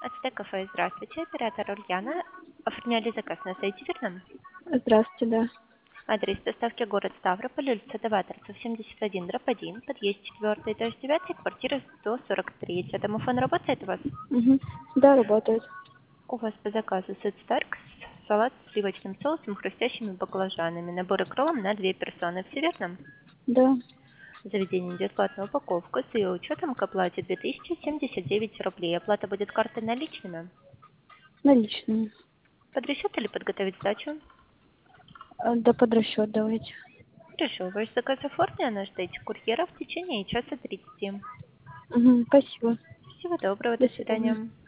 АЦТ кафе, здравствуйте, оператор Ульяна. Оформляли заказ на сайте, верно? Здравствуйте, да. Адрес доставки город Ставрополь, улица Даваторцев, 71/1, подъезд 4, этаж 9, квартира 143. Домофон работает у вас? Угу. Да, работает. У вас по заказу сет Старкс, салат с сливочным соусом, хрустящими баклажанами, набор икром на 2 персоны, все верно? Да, Заведение идет платная упаковка, с ее учетом к оплате 2079 рублей. Оплата будет картой наличными. наличные. Под расчет или подготовить сдачу? Да, под расчет давайте. Хорошо, ваш заказ оформлен, ждите курьера в течение часа 30. Угу. Спасибо. Всего доброго, До до свидания. свидания.